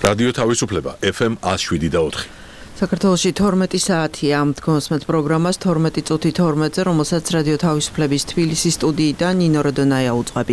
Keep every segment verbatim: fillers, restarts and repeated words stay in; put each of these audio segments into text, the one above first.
რადიო თავისუფლება ეფ ემ ათს შვიდი და ოთხი. საქართველოში თორმეტი საათია ამ თქოსმეთ პროგრამას თორმეტი წუთი თორმეტზე, რომელსაც რადიო თავისუფლების თბილისის სტუდიიდან ნინო როდონაია უძღვები.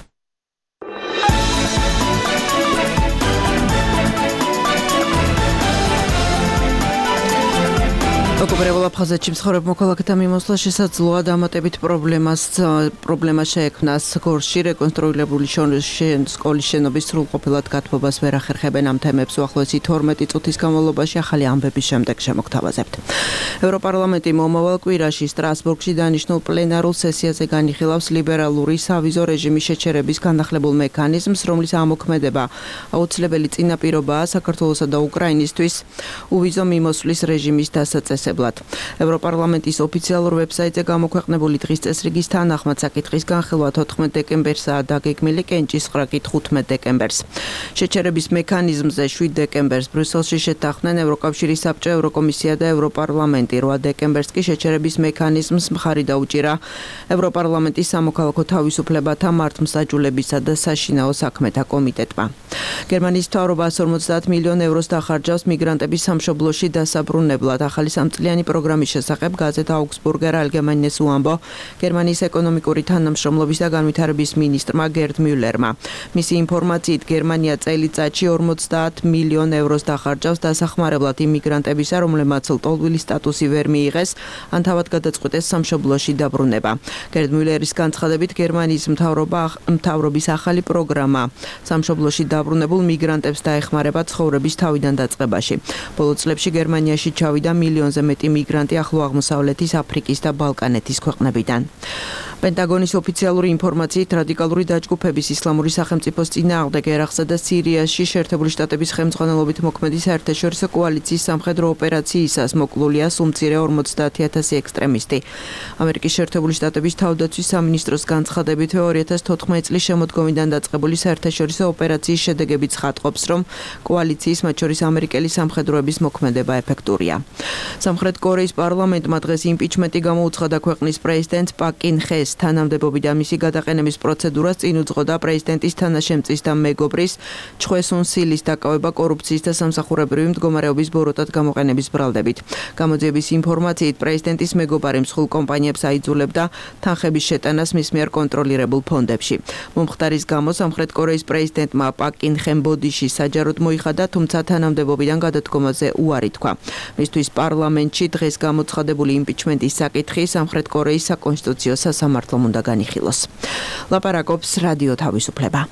ოკუპირებულ აფხაზეთში მცხოვრებ მოქალაქეთა მიმოსვლა შესაძლოა დამატებით პრობლემას პრობლემა შეექმნას. გორში რეკონსტრუირებული სკოლის შენობის სრულყოფილად გათბობას ვერ ახერხებენ. ამ თემებს უახლოესი თორმეტი წუთის განმავლობაში ახალი ამბების შემდეგ შემოგთავაზებთ. ევროპარლამენტი მომავალ კვირაში სტრასბურგში დანიშნულ პლენარულ სესიაზე განიხილავს ლიბერალური სავიზო რეჟიმის შეჩერების განახლებულ მექანიზმს, რომლის ამოქმედება აუცილებელი წინაპირობაა საქართველოსა და უკრაინისთვის უვიზო მიმოსვლის რეჟიმის დასაწესებლად. ევროპარლამენტის ოფიციალურ ვებსაიტზე გამოქვეყნებული დღის წესრიგის თანახმად საკითხის განხილვა თოთხმეტ დეკემბერსაა დაგეგმილი, კენჭისყრა კი თხუთმეტ დეკემბერს. შეჩერების მექანიზმზე შვიდ დეკემბერს ბრიუსელში შეთანხმდნენ ევროკავშირის საბჭო, ევროკომისია და ევროპარლამენტი. რვა დეკემბერს კი შეჩერების მექანიზმს მხარი დაუჭირა ევროპარლამენტის სამოქალაქო თავისუფლებათა მართლმსაჯულებისა და საშინაო საქმეთა კომიტეტმა. გერმანიის მთავრობა εκατს ორმოცდაათ მილიონ ევროს დახარჯავს მიგრანტების სამშობლოში დასაბრუნებლად. ახალი სამწლიანი პროგრამის შესახებ გაზეთ აუგსბურგერ ალგემაინეს უამბო გერმანიის ეკონომიკური თანამშრომლობის და განვითარების მინისტრმა გერდ მიულერმა. მისი ინფორმაციით გერმანია წელიწადში ორმოცდაათ მილიონ ევროს დახარჯავს დასახმარებლად იმიგრანტებისა, რომლებმაც ლტოლვილი სტატუსი ვერ მიიღეს, ან თავად გადაწყვიტეს სამშობლოში დაბრუნება. გერდ მიულერის განცხადებით გერმანიის მთავრობა მთავრობის ახალი პროგრამა სამშობლოში დაბრუნებულ მიგრანტებს დაეხმარება ცხოვრების თავიდან დაწყებაში. ბოლო წლებში გერმანიაში ჩავიდა მილიონზე მეტი მიგრანტი ახლო აღმოსავლეთის, აფრიკის და ბალკანეთის ქვეყნებიდან. პენტაგონის ოფიციალური ინფორმაციით რადიკალური დაჯგუფების ისლამური სახელმწიფოს წინააღმდეგ ერაყსა და სირიაში შეერთებული შტატების ხელმძღვანელობით მოქმედი საერთაშორისო კოალიციის სამხედრო ოპერაციისას მოკლულია სულ მცირე ორმოცდაათი ათასი ექსტრემისტი. ამერიკის შეერთებული შტატების თავდაცვის სამინისტროს განცხადებით ორი ათას თოთხმეტი წლის შემოდგომიდან დაწყებული საერთაშორისო ოპერაციის შედეგები ცხადყოფს, რომ კოალიციის, მათ შორის ამერიკელი სამხედროების მოქმედება ეფექტურია. სამხრეთ კორეის პარლამენტმა დღეს იმპიჩმენტი გამოუცხადა ქვეყნის პრეზიდენტ პაკ კინ ხეს. თანამდებობიდან მისი გადაყენების პროცედურას წინ უძღოდა პრეზიდენტის თანაშემწის და მეგობრის ჩხვე სუნ სილის დაკავება კორუფციის და სამსახურებრივი მდგომარეობის ბოროტად გამოყენების ბრალდებით. გამოძიების ინფორმაციით პრეზიდენტის მეგობარი მსხვილ კომპანიებს აიძულებდა თანხების შეტანას მის მიერ კონტროლირებულ ფონდებში. მომხდარის გამო სამხრეთ კორეის პრეზიდენტმა პაკ კინ ხემ ბოდიში საჯაროდ მოიხადა, თუმცა თანამდებობიდან გადადგომაზე უარი თქვა. მისთვის პარლამენტში დღეს გამოცხადებული იმპიჩმენტის საკითხი სამხრეთ კორეის საკონსტიტუციო სასამართლომ უნდა განიხილოს. ლაპარაკობს რადიო თავისუფლება.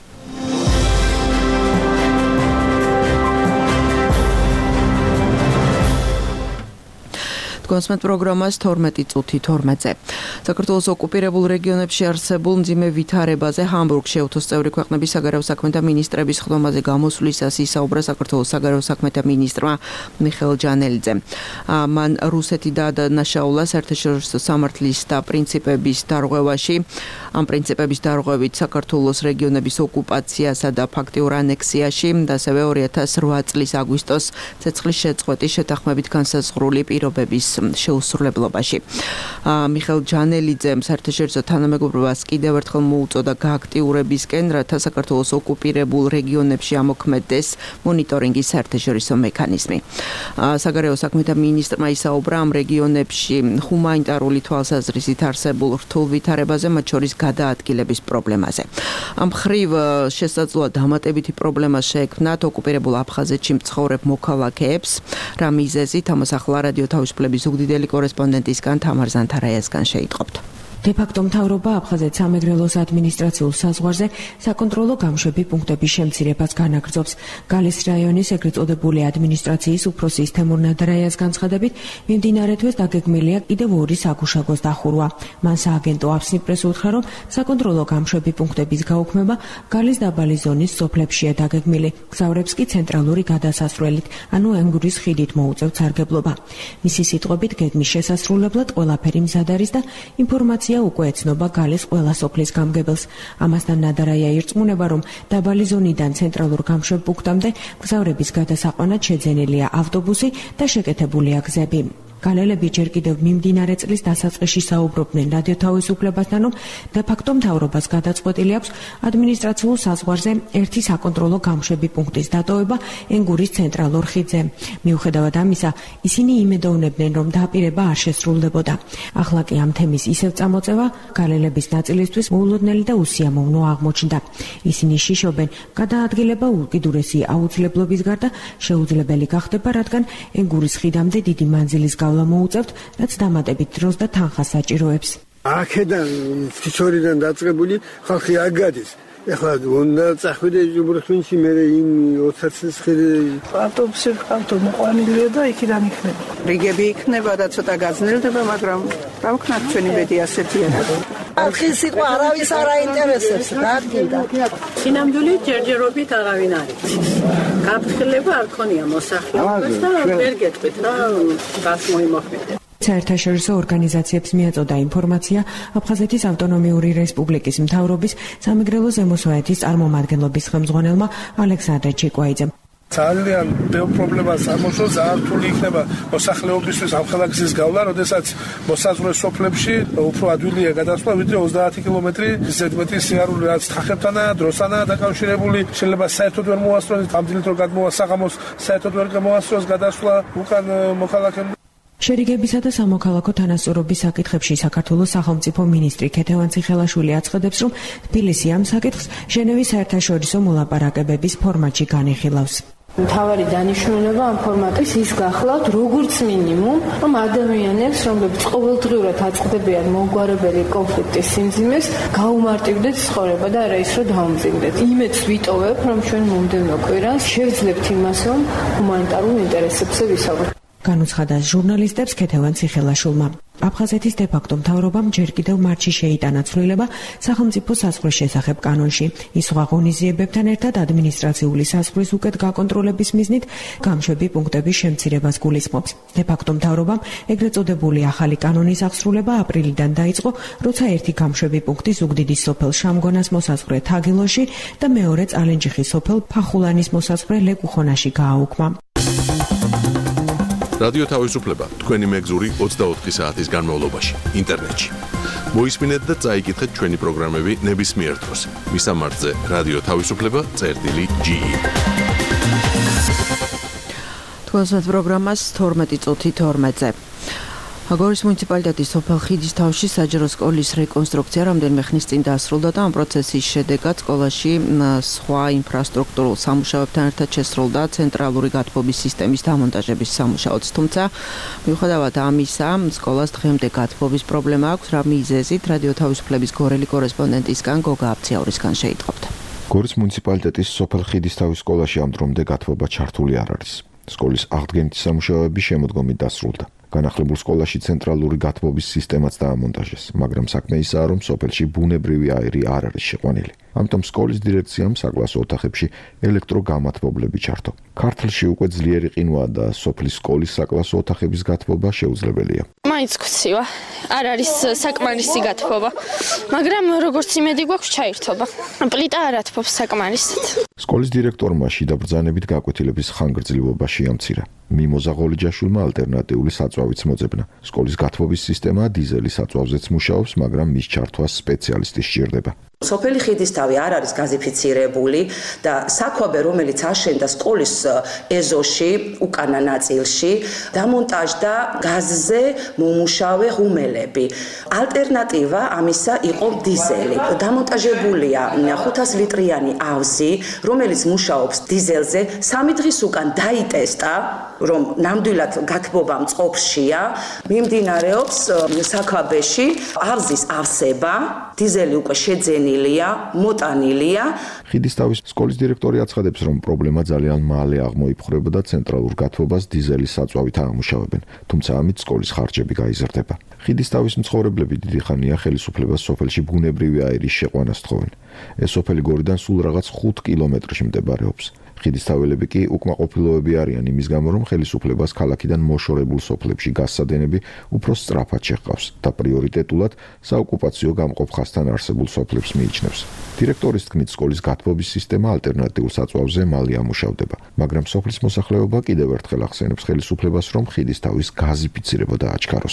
კონსმეთ პროგრამას თორმეტი წუთი თორმეტზე. საქართველოს ოკუპირებულ რეგიონებში არსებულ მძიმე ვითარებაზე ჰამბურგში ევთოს წევრი ქვეყნების საგარეო საქმეთა მინისტრების ხდომაზე გამოსვლისას ისაუბრა საქართველოს საგარეო საქმეთა მინისტრმა მიხეილ ჯანელიძემ. მან რუსეთი დაადანაშაულა საერთაშორისო სამართლის და პრინციპების დარღვევაში. ამ პრინციპების დარღვევით საქართველოს რეგიონების ოკუპაციასა და ფაქტიურ ანექსიაში და ასევე ორი ათას რვა წლის აგვისტოს ცეცხლის შეწყვეტის შეთანხმებით განსაზღვრული პირობების შეუსრულებლობაში. მიხეილ ჯანელიძემ საერთაშორისო თანამეგობრობას კიდევ ერთხელ მოუწოდა გააქტიურებისკენ, რათა საქართველოს ოკუპირებულ რეგიონებში ამოქმედდეს მონიტორინგის საერთაშორისო მექანიზმი. საგარეო საქმეთა მინისტრმა ისაუბრა ამ რეგიონებში ჰუმანიტარული თვალსაზრისით არსებულ რთულ ვითარებაზე, მათ შორის გადაადგილების პრობლემაზე. ამ მხრივ შესაძლოა დამატებითი პრობლემა შეექმნათ ოკუპირებულ აფხაზეთში მცხოვრებ მოქალაქეებს. რა მიზეზით, ამას ახლა რადიო თავისუფლების უგდიდელი კორესპონდენტისგან თამარ ზანთარაიასგან შეიტყობთ. დე-ფაქტო მთავრობა აფხაზეთ სამეგრელოს ადმინისტრაციულ საზღვარზე საკონტროლო გამშვები პუნქტების შემცირებას განაგრძობს. გალის რაიონის ეგრეთ წოდებული ადმინისტრაციის უფროსის თემურ ნადარაიას განცხადებით, მიმდინარე თვეს დაგეგმილია კიდევ ორი საგუშაგოს დახურვა. მან სააგენტო აფსნიპრეს უთხრა, რომ საკონტროლო გამშვები პუნქტების გაუქმება გალის დაბალი ზონის სოფლებშია დაგეგმილი. გზავრებს კი ცენტრალური გადასასვლელით, ანუ ენგურის ხიდით მოუწევთ სარგებლობა. მისი სიტყვებით, გეგმის შესასრულებლად ყველაფერი მზად არის და ინფორმაცია უკვე ეცნობა გალის ყველა სოფლის გამგებელს. ამასთან ნადარაია ირწმუნება, რომ დაბალი ზონიდან ცენტრალურ გამშვებ პუნქტამდე გზავრების გადასაყვანად შეძენილია ავტობუსი და შეკეთებულია გზები. გალელები ჯერ კიდევ მიმდინარე წლის დასაწყისში საუბრობდნენ რადიო თავისუფლებასთან, რომ დე-ფაქტო მთავრობას გადაწყვეტილი აქვს ადმინისტრაციულ საზღვარზე ერთი საკონტროლო გამშვები პუნქტის დატოვება ენგურის ცენტრალურ ხიდზე. მიუხედავად ამისა, ისინი იმედოვნებდნენ, რომ დაპირება არ შესრულდებოდა. ახლა კი ამ თემის ისევ წამოწევა გალელების ნაწილისთვის მოულოდნელი და უსიამოვნო აღმოჩნდა. ისინი შიშობენ, გადაადგილება უკიდურესი აუცილებლობის გარდა შეუძლებელი გახდება, რადგან ენგურის ხიდამდე დიდი მანძილის გავლა მოუწევთ, რაც დამატებით დროს და თანხას საჭიროებს. აქედან თითოეულიდან დაწყებული ხალხი არ გადის. ეხლა უნდა წახვიდე ჯუბრხინში მე იმ ოცდაათის ხილი ავტობუსი ავტო მოყვანილია და იქიდან იქნება. რიგები იქნება და ცოტა გაძნელდება, მაგრამ რა ვქნა ჩვენი ბედი ასეთი არა. ხალხის სიტყვა არავის არ აინტერესებს, დადგინდა. სინამდვილე ჯერჯერობით არავინ არ იცის. გაფრთხილება არ ქონია მოსახლეობას და ვერ გეტყვით რა გას მოიმოქმედა. საერთაშორისო ორგანიზაციებს მიაწოდა ინფორმაცია აფხაზეთის ავტონომიური რესპუბლიკის მთავრობის სამეგრელო ზემოსვაეთის წარმომადგენლობის ხელმძღვანელმა ალექსანდრე ჩიკვაიძემ. ძალიან ბევრ პრობლემას ამოწევს, ძალიან რთული იქნება მოსახლეობისთვის ამ ქალაქის გავლა, როდესაც მოსაზღვრე სოფლებში უფრო ადვილია გადასვლა, ვიდრე ოცდაათი კილომეტრი ზედმეტი სიარული, რაც თანხებთანაა, დროსანაა დაკავშირებული. შეიძლება საერთოდ ვერ მოასწროს, ამდენად რომ გადმოვა საღამოს, საერთოდ ვერ მოასწროს გადასვლა უკან მოქალაქემ. შერიგებისა და სამოქალაქო თანასწორობის საკითხებში საქართველოს სახელმწიფო მინისტრი ქეთევან ციხელაშვილი აცხადებს, რომ თბილისი ამ საკითხს ჟენევის საერთაშორისო მოლაპარაკებების ფორმატში განიხილავს. მთავარი დანიშნულება ამ ფორმატის ის გახლავთ, როგორც მინიმუმ, რომ ადამიანებს, რომლებიც ყოველდღიურად აწყდებიან მოუგვარებელი კონფლიქტის სიმძიმეს, გაუმარტივდეთ ცხოვრება და არა ის, რომ დაუმძიმდეთ. იმედს ვიტოვებ, რომ ჩვენ მომდევნო კვირას შევძლებთ იმას, რომ ჰუმანიტარულ ინტერესებზე ვისაუბროთ. განუცხადა ჟურნალისტებს ქეთევან ციხელაშვილმა. აფხაზეთის დე-ფაქტო მთავრობამ ჯერ კიდევ მარტში შეიტანა ცვლილება სახელმწიფო საზღვრის შესახებ კანონში. ის სხვა ღონისძიებებთან ერთად ადმინისტრაციული საზღვრის უკეთ გაკონტროლების მიზნით გამშვები პუნქტების შემცირებას გულისხმობს. დე-ფაქტო მთავრობამ ეგრეთ წოდებული ახალი კანონის აღსრულება აპრილიდან დაიწყო, როცა ერთი გამშვები პუნქტი ზუგდიდის სოფელ შამგონას მოსაზღვრე თაგილოში და მეორე წალენჯიხის სოფელ ფახულანის მოსაზღვრე ლეკუხონაში გააუქმა. რადიო თავისუფლება თქვენი მეგზური ოცდაოთხი საათის განმავლობაში ინტერნეტში. მოისმინეთ და წაიკითხეთ ჩვენი პროგრამები ნებისმიერ დროს. მისამართზე რადიო თავისუფლება წერტილი ჯი ი. თქვენს პროგრამას თორმეტი წუთი თორმეტზე. აგორის მუნიციპალიტეტის სოფელ ხიდის თავში საჯარო სკოლის რეკონსტრუქცია რამდენიმე ხნის წინ დასრულდა და ამ პროცესის შედეგად სკოლაში სხვა ინფრასტრუქტურულ სამუშაოებთან ერთად შესრულდა ცენტრალური გათბობის სისტემის დამონტაჟების სამუშაოც. თუმცა, მიუხედავად ამისა, სკოლას დღემდე გათბობის პრობლემა აქვს, რა მიზეზით რადიო თავისუფლების გორელი კორესპონდენტისგან გოგა აფციაურისგან შეიტყობთ. გორის მუნიციპალიტეტის სოფელ ხიდის თავის სკოლაში ამ დრომდე გათბობა ჩართული არ არის. სკოლის აღდგენითი სამუშაოები შემოდგომით დასრულდა. განახლებულ სკოლაში ცენტრალური გათბობის სისტემაც დაამონტაჟეს, მაგრამ საქმე ისაა, რომ სოფელში ბუნებრივი აირი არ არის შეყვანილი. ამიტომ სკოლის დირექციამ საკლასო ოთახებში ელექტროგამათბობლები ჩართო. ქართლში უკვე ძლიერი ყინვაა და სოფლის სკოლის საკლასო ოთახების გათბობა შეუძლებელია. მაინც გქცივა, არ არის საკმარისი გათბობა, მაგრამ როგორც იმედი გვაქვს ჩაირთობა. პლიტა არ ათბობს საკმარისად. სკოლის დირექტორმა შიდა ბრძანებით გაკვეთილების ხანგრძლივობა შეამცირა. მიმოზა ღოლიჯაშვილმა ალტერნატიული საწვავიც მოძებნა. სკოლის გათბობის სისტემა დიზელის საწვავზეც მუშაობს, მაგრამ მის ჩართვას სპეციალისტი სჭირდება. სოფელი ხიდისთავი არ არის გაზიფიცირებული და საქვაბე, რომელიც აშენდა სკოლის ეზოში, უკანა ნაწილში, დამონტაჟდა გაზზე მომუშავე ღუმელები. ალტერნატივა ამისა იყო დიზელი. დამონტაჟებულია ხუთას ლიტრიანი ავზი, რომელიც მუშაობს დიზელზე. სამი დღის უკან დაიტესტა, რომ ნამდვილად გათბობა მწყობრშია, მიმდინარეობს საქვაბეში ავზის ავსება, დიზელი უკვე შეძენილია, მოტანილია. ხიდისთავის სკოლის დირექტორი აცხადებს, რომ პრობლემა ძალიან მალე აღმოიფხვრება და ცენტრალურ გათბობას დიზელის საწვავით აამუშავებენ, თუმცა ამით სკოლის ხარჯები გაიზრდება. ხიდისთავის მცხოვრებლები დიდი ხანია ხელისუფლებას სოფელში ბუნებრივი აირის შეყვანას თხოვენ. ეს სოფელი გორიდან სულ რაღაც ხუთ კილომეტრ კილომეტრში მდებარეობს. ხიდის თაველები კი უკმაყოფილოები არიან იმის გამო, რომ ხელისუფლებას ქალაქიდან მოშორებულ სოფლებში გასცადენები უფრო სწრაფად შეჰყავს და პრიორიტეტულად საოკუპაციო გამყოფ ხაზთან არსებულ სოფლებს მიიჩნევს. დირექტორის თქმით, სკოლის გათბობის სისტემა ალტერნატიულ საწვავზე მალე ამუშავდება, მაგრამ სოფლის მოსახლეობა კიდევ ერთხელ ახსენებს ხელისუფლებას, რომ ხიდის თავის გაზიფიცირება დააჩქაროს.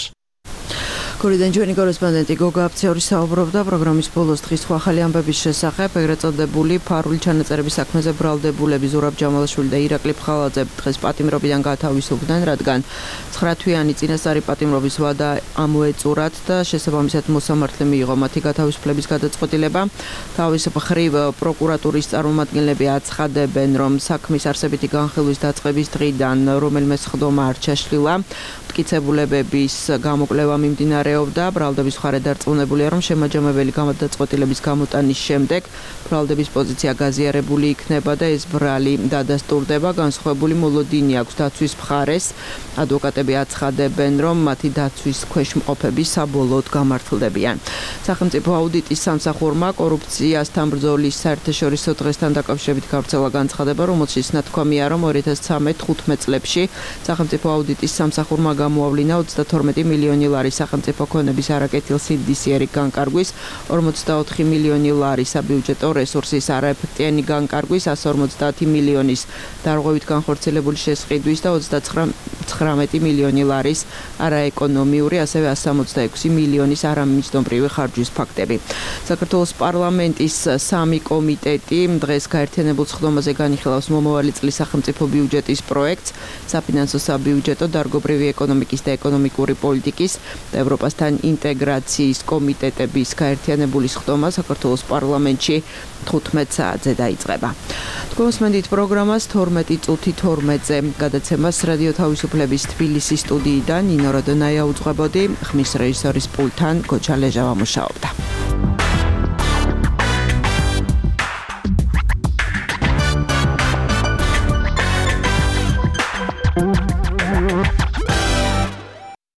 გორიდან ჩვენი კორესპონდენტი გოგა აფციური საუბრობდა პროგრამის ბოლოს დღის სხვა ახალი ამბების შესახებ, ეგრეთ წოდებული ფარული ჩანაწერების საქმეზე ბრალდებულები ზურაბ ჯამალაშვილი და ირაკლი ფხალაძე დღეს პატიმრობიდან გათავისუფლდნენ, რადგან ცხრა თვიანი წინასწარი პატიმრობის ვადა ამოეწურათ და შესაბამისად მოსამართლე მიიღო მათი გათავისუფლების გადაწყვეტილება. თავის მხრივ პროკურატურის წარმომადგენლები აცხადებენ, რომ საქმის არსებითი განხილვის დაწყების დღიდან რომელიმე სხდომა არ ჩაშლილა. მტკიცებულებების გამოკვლევა მიმდინარეობდა, ბრალდების მხარე დარწმუნებულია, რომ შემაჯამებელი გადაწყვეტილების გამოტანის შემდეგ ბრალდების პოზიცია გაზიარებული იქნება და ეს ბრალი დადასტურდება. განსხვავებული მოლოდინი აქვს დაცვის მხარეს. ადვოკატები აცხადებენ, რომ მათი დაცვის ქვეშ მყოფები საბოლოოდ გამართლდებიან. სახელმწიფო აუდიტის სამსახურმა კორუფციასთან ბრძოლის საერთაშორისო დღესთან დაკავშირებით გავრცელა განცხადება, რომელშიც ნათქვამია, რომ ორი ათას ცხრამეტ-ხუთმეტ წლებში სახელმწიფო აუდიტის სამსახურმა გამოავლინა ოცდათორმეტი მილიონი ლარის სახელმწიფო ქონების არაკეთილსინდისიერი განკარგვის, ორმოცდაოთხი მილიონი ლარის საბიუჯეტო რესურსის არაეფექტიანი განკარგვის, ასა ორმოცდაათი მილიონის დარღვევით განხორციელებული შესყიდვის და ოცდაცხრამეტი მილიონი ლარის არაეკონომიური, ასევე ასა სამოცდაექვსი მილიონის არამიმჯდომრივი ხარჯვის ფაქტები. საქართველოს პარლამენტის სამი კომიტეტი დღეს გაერთიანებულ სხდომაზე განიხილავს მომავალი წლის სახელმწიფო ბიუჯეტის პროექტს, საფინანსო საბიუჯეტო, დარგობრივი ეკონომიკის და ეკონომიკური პოლიტიკის და ევროპასთან ინტეგრაციის კომიტეტების გაერთიანებული სხდომა საქართველოს პარლამენტში თხუთმეტ საათზე დაიწყება. თქვენსმენდით პროგრამას თორმეტი წუთი თორმეტზე გადაცემას რადიო თავისუფლების თბილისის სტუდიიდან ნინო როდონაია უძღვებოდი, ხმის რეჟისორის პულტთან გოჩა ლეჟავა მუშაობდა.